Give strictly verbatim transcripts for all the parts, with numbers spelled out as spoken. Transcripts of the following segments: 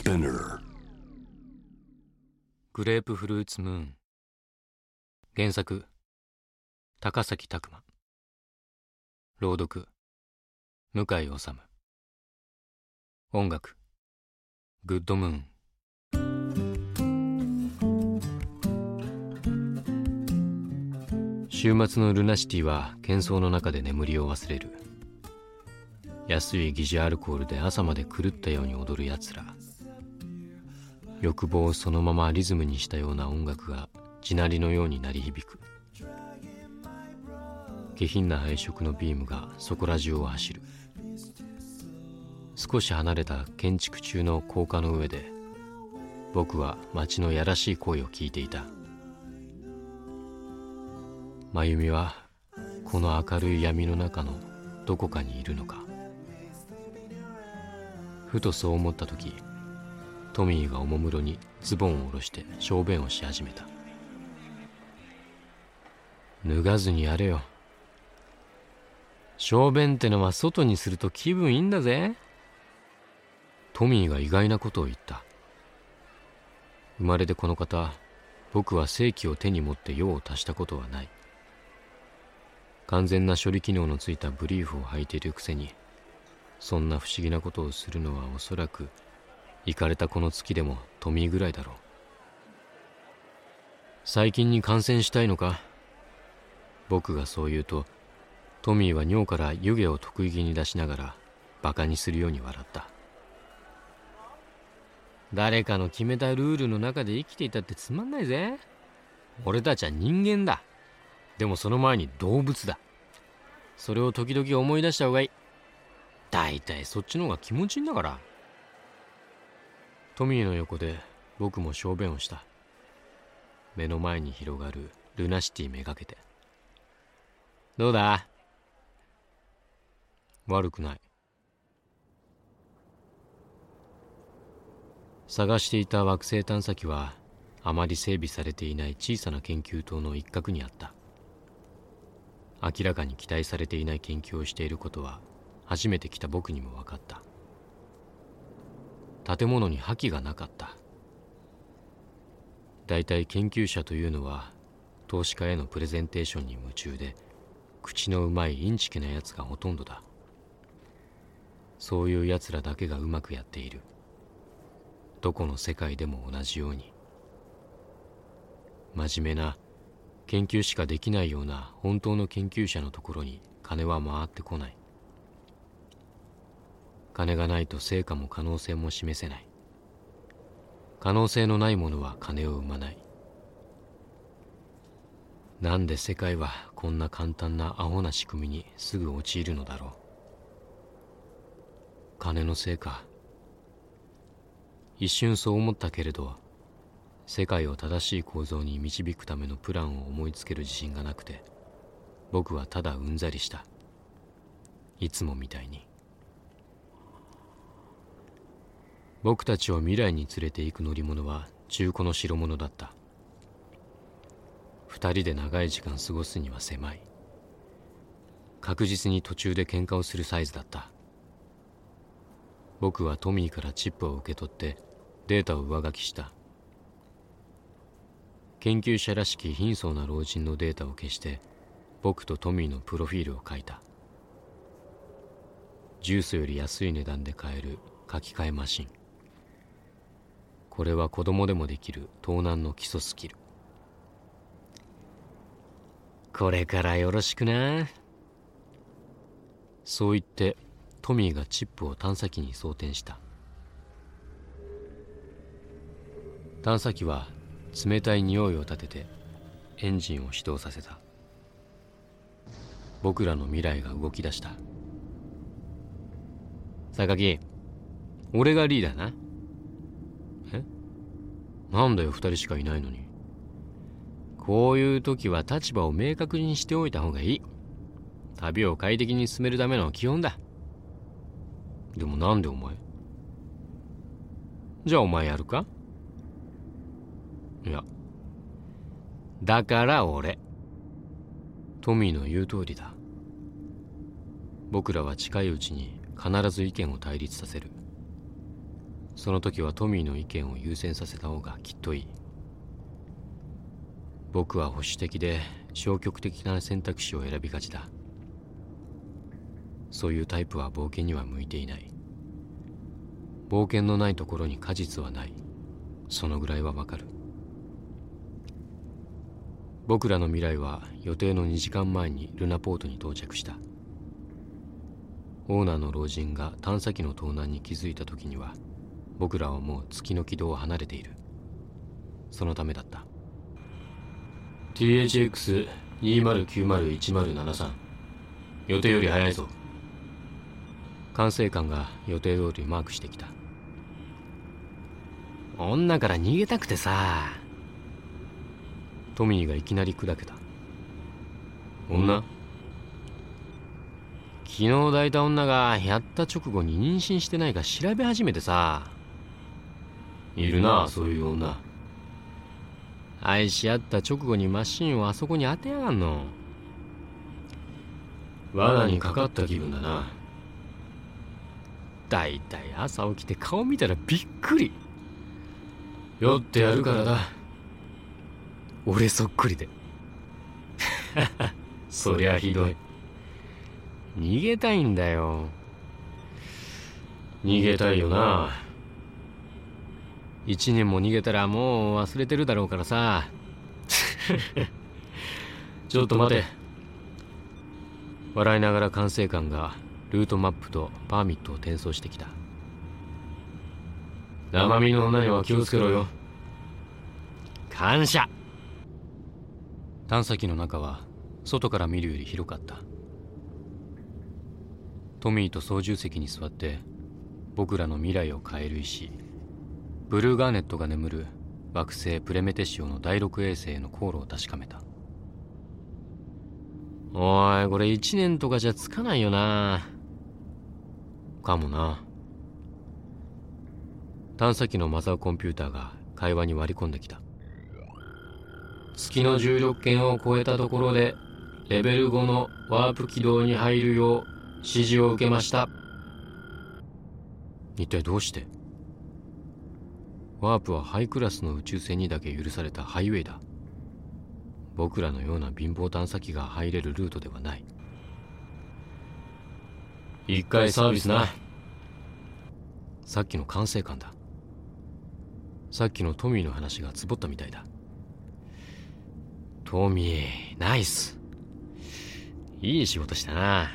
Spinner グレープフルーツムーン。原作高崎拓磨、朗読向井理、音楽グッドムーン。週末のルナシティは喧騒の中で眠りを忘れる。安い疑似アルコールで朝まで狂ったように踊るやつら。欲望をそのままリズムにしたような音楽が地鳴りのように鳴り響く。下品な配色のビームがそこら中を走る。少し離れた建築中の高架の上で僕は街のやらしい声を聞いていた。真由美はこの明るい闇の中のどこかにいるのか。ふとそう思った時、トミーがおもむろにズボンを下ろして小便をし始めた。脱がずにやれよ。小便ってのは外にすると気分いいんだぜ。トミーが意外なことを言った。生まれてこの方、僕は性器を手に持って用を足したことはない。完全な処理機能のついたブリーフを履いているくせに、そんな不思議なことをするのはおそらくイカれたこの月でもトミーぐらいだろう。最近に感染したいのか。僕がそう言うと、トミーは尿から湯気を得意気に出しながらバカにするように笑った。誰かの決めたルールの中で生きていたってつまんないぜ。俺たちは人間だ。でもその前に動物だ。それを時々思い出した方がいい。だいたいそっちの方が気持ちいいんだから。トミーの横で僕も小便をした。目の前に広がるルナシティめがけて。どうだ？悪くない。探していた惑星探査機はあまり整備されていない小さな研究棟の一角にあった。明らかに期待されていない研究をしていることは初めて来た僕にも分かった。建物に覇気がなかった。だいたい研究者というのは投資家へのプレゼンテーションに夢中で、口のうまいインチキなやつがほとんどだ。そういうやつらだけがうまくやっている。どこの世界でも同じように。真面目な研究しかできないような本当の研究者のところに金は回ってこない。金がないと成果も可能性も示せない。可能性のないものは金を生まない。なんで世界はこんな簡単なアホな仕組みにすぐ陥るのだろう。金のせいか。一瞬そう思ったけれど、世界を正しい構造に導くためのプランを思いつける自信がなくて、僕はただうんざりした。いつもみたいに。僕たちを未来に連れて行く乗り物は中古の代物だった。二人で長い時間過ごすには狭い。確実に途中で喧嘩をするサイズだった。僕はトミーからチップを受け取ってデータを上書きした。研究者らしき貧相な老人のデータを消して僕とトミーのプロフィールを書いた。ジュースより安い値段で買える書き換えマシン。これは子供でもできる盗難の基礎スキル。これからよろしくな。そう言ってトミーがチップを探査機に装填した。探査機は冷たい匂いを立ててエンジンを始動させた。僕らの未来が動き出した。榊、俺がリーダーな。え？なんだよ、二人しかいないのに。こういう時は立場を明確にしておいた方がいい。旅を快適に進めるための基本だ。でもなんでお前？じゃあお前やるか？いや、だから俺。トミーの言う通りだ。僕らは近いうちに必ず意見を対立させる。 その時はトミーの意見を優先させた方がきっといい。僕は保守的で消極的な選択肢を選びがちだ。そういうタイプは冒険には向いていない。冒険のないところに果実はない。そのぐらいはわかる。僕らの未来は予定のにじかんまえにルナポートに到着した。オーナーの老人が探査機の盗難に気づいた時には、僕らはもう月の軌道を離れている。そのためだった。 ティーエイチエックスにーまるきゅうまるいちまるななさん 予定より早いぞ。管制官が予定通りマークしてきた。女から逃げたくてさ。トミーがいきなり砕けた。女？昨日抱いた女がやった直後に妊娠してないか調べ始めてさ。いるな、そういう女。愛し合った直後にマシンをあそこに当てやがんの。罠にかかった気分だな。だいたい朝起きて顔見たらびっくり。酔ってやるからだ。俺そっくりで。そりゃひどい。逃げたいんだよ。逃げたいよな。一年も逃げたらもう忘れてるだろうからさ。ちょっと待て。笑いながら管制官がルートマップとパーミットを転送してきた。生身の女には気をつけろよ。感謝。探査機の中は外から見るより広かった。トミーと操縦席に座って僕らの未来を変える石、ブルーガーネットが眠る惑星プレメテシオのだいろく衛星への航路を確かめた。おい、これいちねんとかじゃつかないよな。かもな。探査機のマザーコンピューターが会話に割り込んできた。月の重力圏を超えたところでレベルごのワープ軌道に入るよう指示を受けました。一体どうして？ワープはハイクラスの宇宙船にだけ許されたハイウェイだ。僕らのような貧乏探査機が入れるルートではない。一回サービスな。さっきの管制官だ。さっきのトミーの話がつぼったみたいだ。トミー、ナイス。いい仕事したな。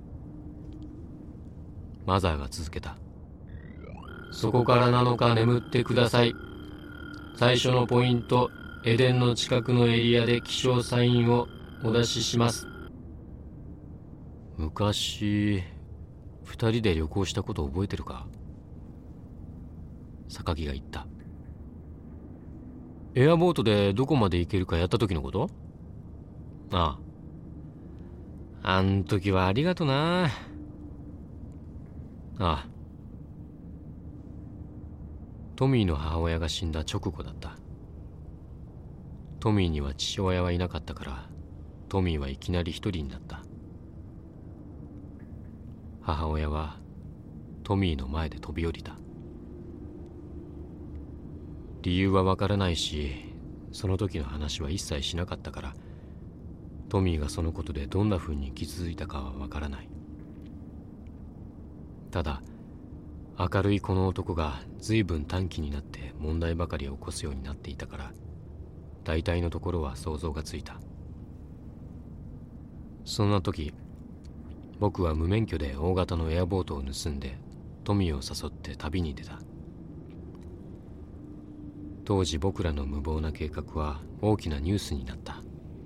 マザーが続けた。そこからなのか眠ってください。最初のポイント、エデンの近くのエリアで気象サインをお出しします。昔、二人で旅行したこと覚えてるか？榊が言った。エアボートでどこまで行けるかやった時のこと？ああ。あん時はありがとな。ああ。トミーの母親が死んだ直後だった。トミーには父親はいなかったから、トミーはいきなり一人になった。母親はトミーの前で飛び降りた。理由はわからないし、その時の話は一切しなかったから、トミーがそのことでどんな風に傷ついたかはわからない。ただ、明るいこの男が随分短気になって問題ばかり起こすようになっていたから、大体のところは想像がついた。そんな時、僕は無免許で大型のエアボートを盗んでトミーを誘って旅に出た。当時僕らの無謀な計画は大きなニュースになった。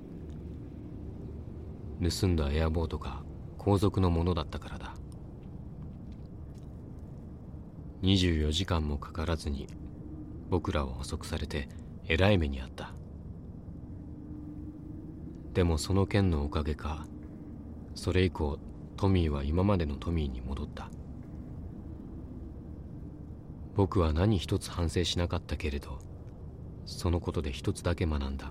盗んだエアボートが皇族のものだったからだ。にじゅうよじかんもかからずに僕らは捕捉されてえらい目にあった。でもその件のおかげか、それ以降トミーは今までのトミーに戻った。僕は何一つ反省しなかったけれど、そのことで一つだけ学んだ。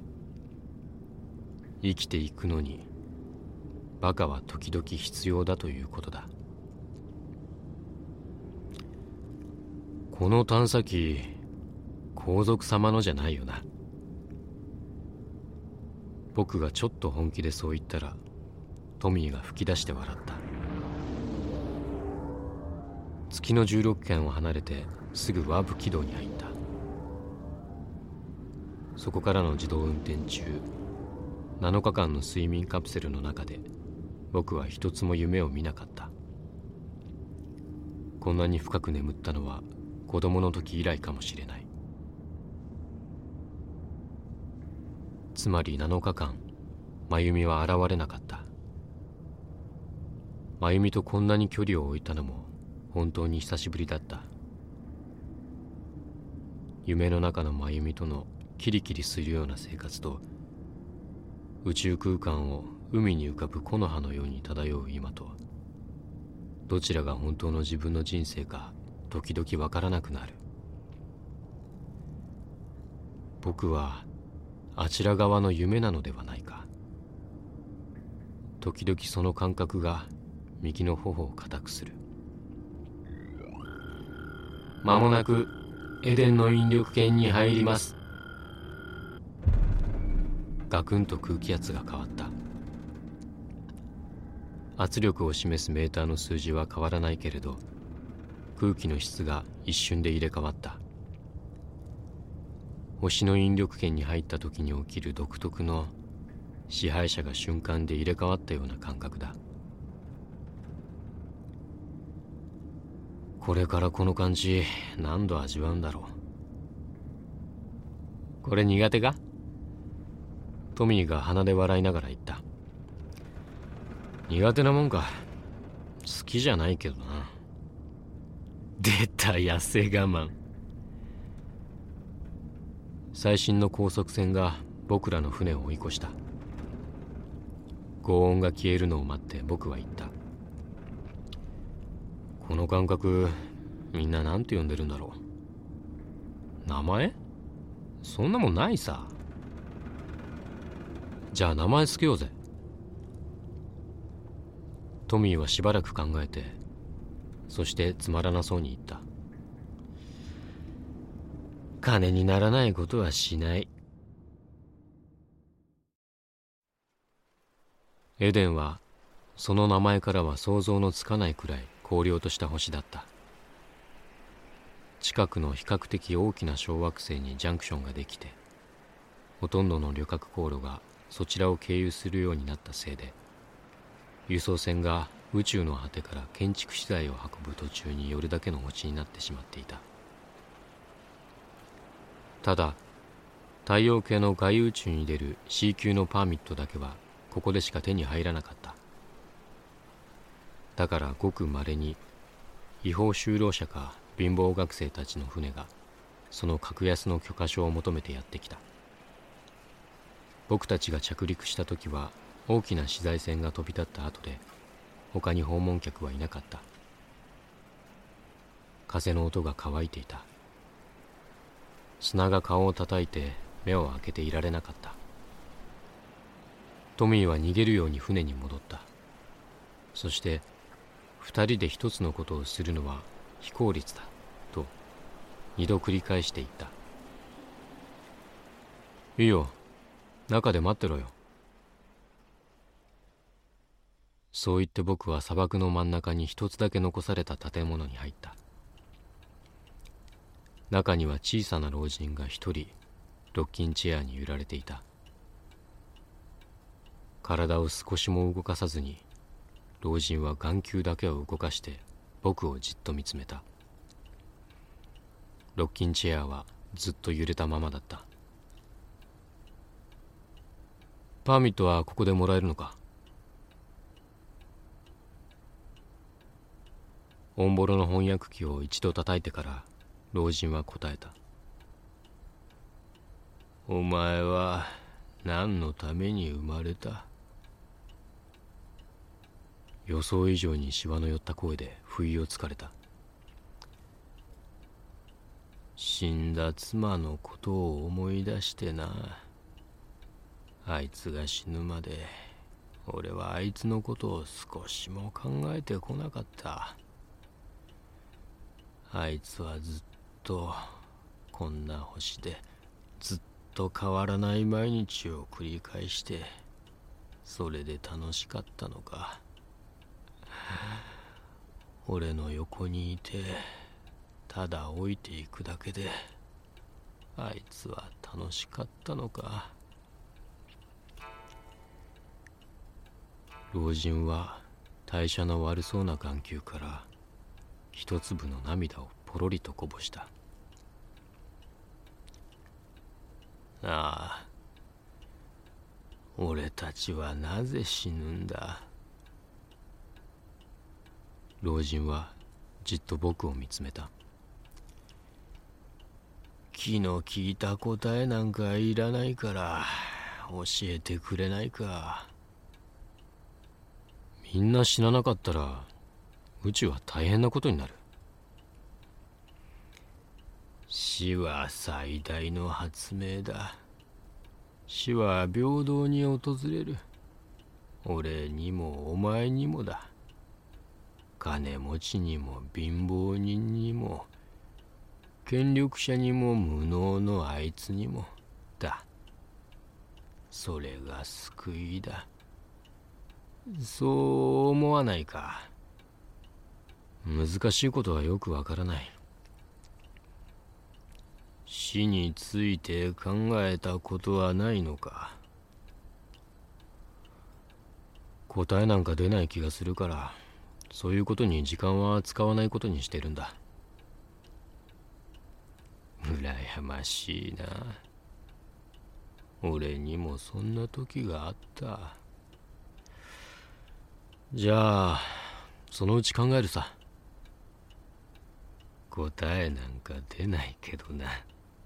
生きていくのにバカは時々必要だということだ。 この探査機、皇族様のじゃないよな。僕がちょっと本気でそう言ったら、トミーが吹き出して笑った。月のじゅうろっけんを離れてすぐワープ軌道に入った。そこからの自動運転中、なのかかんの睡眠カプセルの中で僕は一つも夢を見なかった。こんなに深く眠ったのは子供の時以来かもしれない。つまりなのかかん、真由美は現れなかった。真由美とこんなに距離を置いたのも本当に久しぶりだった。夢の中の真由美とのキリキリするような生活と、宇宙空間を海に浮かぶ木の葉のように漂う今と、どちらが本当の自分の人生か時々わからなくなる。僕はあちら側の夢なのではないか。時々その感覚が右の頬を固くする。間もなくエデンの引力圏に入ります。ガクンと空気圧が変わった。圧力を示すメーターの数字は変わらないけれど、空気の質が一瞬で入れ替わった。星の引力圏に入った時に起きる独特の支配者が瞬間で入れ替わったような感覚だ。これからこの感じ何度味わうんだろう。これ苦手か？トミーが鼻で笑いながら言った。苦手なもんか。好きじゃないけどな。出た痩せ我慢。最新の高速船が僕らの船を追い越した。轟音が消えるのを待って僕は言った。この感覚、みんななんて呼んでるんだろう。名前？そんなもんないさ。じゃあ名前つけようぜ。トミーはしばらく考えて、そしてつまらなそうに言った。金にならないことはしない。エデンはその名前からは想像のつかないくらい荒涼とした星だった。近くの比較的大きな小惑星にジャンクションができて、ほとんどの旅客航路がそちらを経由するようになったせいで、輸送船が宇宙の果てから建築資材を運ぶ途中に寄るだけの星になってしまっていた。ただ、太陽系の外宇宙に出る C 級のパーミットだけはここでしか手に入らなかった。だからごく稀に違法就労者か貧乏学生たちの船がその格安の許可証を求めてやってきた。僕たちが着陸した時は大きな資材船が飛び立った後で、他に訪問客はいなかった。風の音が乾いていた。砂が顔を叩いて目を開けていられなかった。トミーは逃げるように船に戻った。そして二人で一つのことをするのは非効率だと二度繰り返していった。いいよ、中で待ってろよ。そう言って僕は砂漠の真ん中に一つだけ残された建物に入った。中には小さな老人が一人ロッキンチェアに揺られていた。体を少しも動かさずに老人は眼球だけを動かして僕をじっと見つめた。ロッキンチェアはずっと揺れたままだった。パーミットはここでもらえるのか？オンボロの翻訳機を一度叩いてから老人は答えた。お前は何のために生まれた？予想以上にシワの寄った声で不意をつかれた。死んだ妻のことを思い出してな。あいつが死ぬまで俺はあいつのことを少しも考えてこなかった。あいつはずっとこんな星でずっと変わらない毎日を繰り返して、それで楽しかったのか。俺の横にいてただ老いていくだけであいつは楽しかったのか。老人は代謝の悪そうな眼球から一粒の涙をポロリとこぼした。ああ、俺たちはなぜ死ぬんだ。老人はじっと僕を見つめた。気の利いた答えなんかいらないから教えてくれないか。みんな死ななかったら宇宙は大変なことになる。死は最大の発明だ。死は平等に訪れる。俺にもお前にもだ。金持ちにも貧乏人にも権力者にも無能のあいつにもだ。それが救いだ。そう思わないか。難しいことはよくわからない。死について考えたことはないのか。答えなんか出ない気がするから、そういうことに時間は使わないことにしてるんだ。羨ましいな。俺にもそんな時があった。じゃあそのうち考えるさ。答えなんか出ないけどな。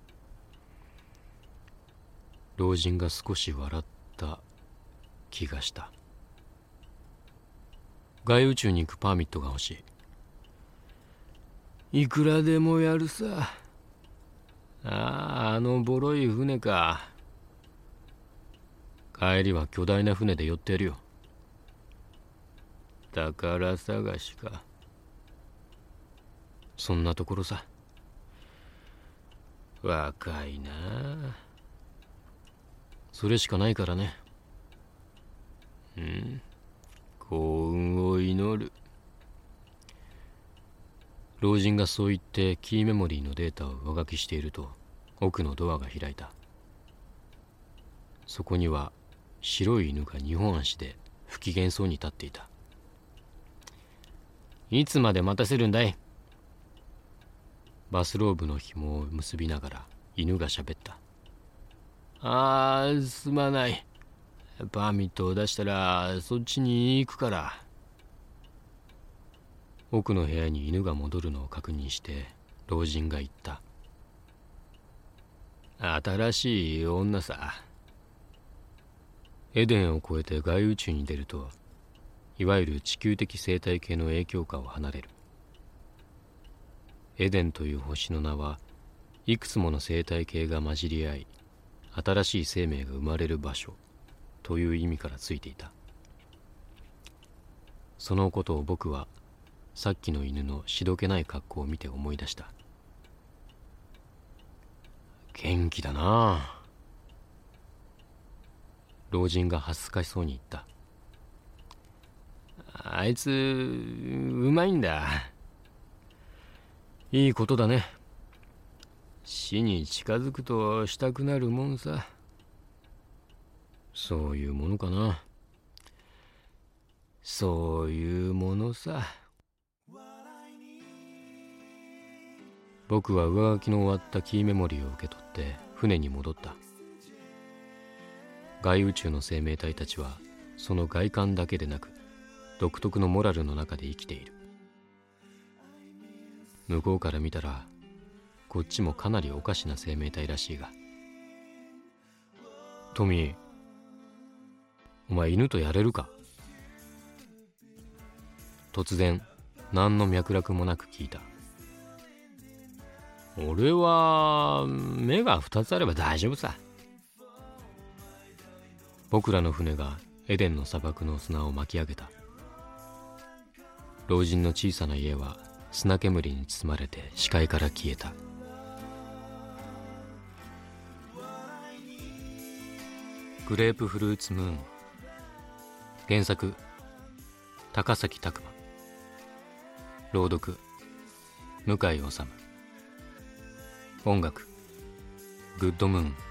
老人が少し笑った気がした。外宇宙に行くパーミットが欲しい。いくらでもやるさ。ああ、あのボロい船か。帰りは巨大な船で寄ってやるよ。宝探しか。そんなところさ。若いなあ。それしかないからね。うん。幸運を祈る。老人がそう言ってキーメモリーのデータを上書きしていると、奥のドアが開いた。そこには白い犬が二本足で不機嫌そうに立っていた。いつまで待たせるんだい。バスローブの紐を結びながら犬が喋った。あー、すまない。パーミットを出したらそっちに行くから。奥の部屋に犬が戻るのを確認して老人が言った。新しい女さ。エデンを越えて外宇宙に出ると、いわゆる地球的生態系の影響下を離れる。エデンという星の名はいくつもの生態系が混じり合い、新しい生命が生まれる場所という意味からついていた。そのことを僕はさっきの犬のしどけない格好を見て思い出した。元気だなあ。老人が恥ずかしそうに言った。あいつうまいんだ。いいことだね。死に近づくとしたくなるもんさ。そういうものかな。そういうものさ。僕は上書きの終わったキーメモリーを受け取って船に戻った。外宇宙の生命体たちはその外観だけでなく独特のモラルの中で生きている。向こうから見たらこっちもかなりおかしな生命体らしいが。トミー、お前犬とやれるか。突然何の脈絡もなく聞いた。俺は目が二つあれば大丈夫さ。僕らの船がエデンの砂漠の砂を巻き上げた。老人の小さな家は砂煙に包まれて視界から消えた。 グレープフルーツムーン。原作高崎拓磨。朗読向井理。音楽グッドムーン。